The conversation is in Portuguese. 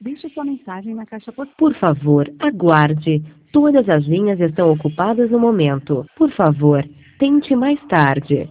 Deixe sua mensagem na caixa postal. Por favor, aguarde. Todas as linhas estão ocupadas no momento. Por favor, tente mais tarde.